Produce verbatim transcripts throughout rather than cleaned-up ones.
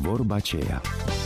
vorba aceea.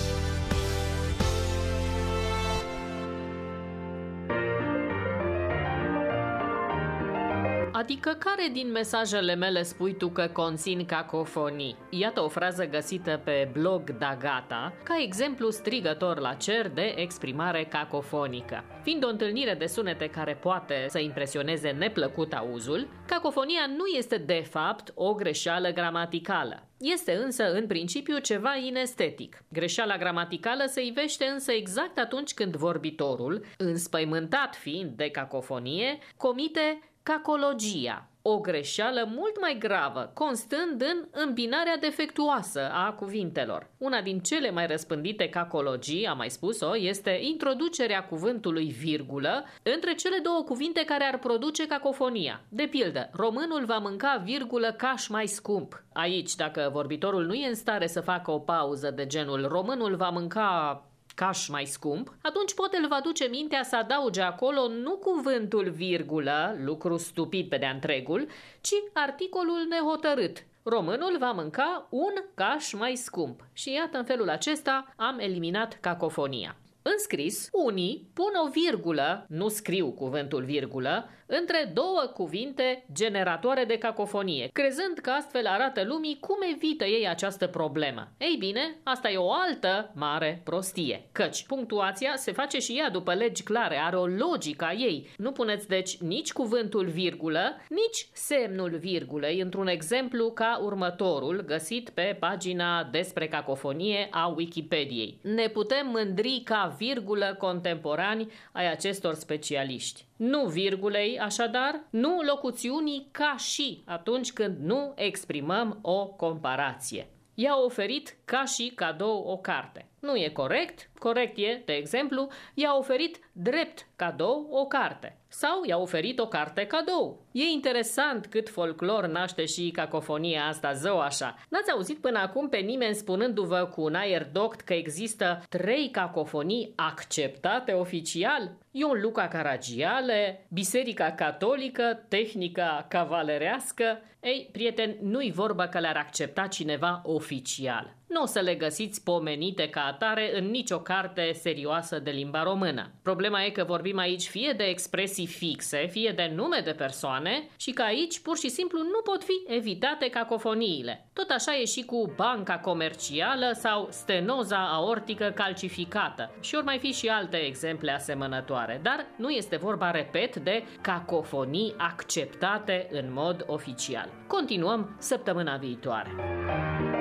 Adică care din mesajele mele spui tu că conțin cacofonii? Iată o frază găsită pe blog Da Gata, ca exemplu strigător la cer de exprimare cacofonică. Fiind o întâlnire de sunete care poate să impresioneze neplăcut auzul, cacofonia nu este de fapt o greșeală gramaticală. Este însă în principiu ceva inestetic. Greșeala gramaticală se ivește însă exact atunci când vorbitorul, înspăimântat fiind de cacofonie, comite cacologia, o greșeală mult mai gravă, constând în îmbinarea defectuoasă a cuvintelor. Una din cele mai răspândite cacologii, am mai spus-o, este introducerea cuvântului virgulă între cele două cuvinte care ar produce cacofonia. De pildă, românul va mânca virgulă caș mai scump. Aici, dacă vorbitorul nu e în stare să facă o pauză de genul românul va mânca caș mai scump, atunci poate îl va duce mintea să adauge acolo nu cuvântul virgulă, lucru stupid pe de-a întregul, ci articolul nehotărât. Românul va mânca un caș mai scump. Și iată, în felul acesta am eliminat cacofonia. În scris, unii pun o virgulă, nu scriu cuvântul virgulă, între două cuvinte generatoare de cacofonie, crezând că astfel arată lumii cum evită ei această problemă. Ei bine, asta e o altă mare prostie, căci punctuația se face și ea după legi clare, are o logică a ei. Nu puneți deci nici cuvântul virgulă, nici semnul virgulei într-un exemplu ca următorul, găsit pe pagina despre cacofonie a Wikipediei. Ne putem mândri ca virgulă contemporani ai acestor specialiști. Nu virgulei, așadar, nu locuțiunii ca și atunci când nu exprimăm o comparație. I-a oferit ca și cadou o carte. Nu e corect, corect e, de exemplu, i-a oferit drept cadou o carte. Sau i-a oferit o carte cadou. E interesant cât folclor naște și cacofonia asta, zău așa. N-ați auzit până acum pe nimeni spunându-vă cu un aer doct că există trei cacofonii acceptate oficial? Ion Luca Caragiale, Biserica Catolică, Tehnica Cavalerească. Ei, prieteni, nu-i vorba că le-ar accepta cineva oficial. Nu o să le găsiți pomenite ca atare în nicio carte serioasă de limba română. Problema e că vorbim aici fie de expresii fixe, fie de nume de persoane și că aici pur și simplu nu pot fi evitate cacofoniile. Tot așa e și cu banca comercială sau stenoza aortică calcificată și ori mai fi și alte exemple asemănătoare, dar nu este vorba, repet, de cacofonii acceptate în mod oficial. Continuăm săptămâna viitoare.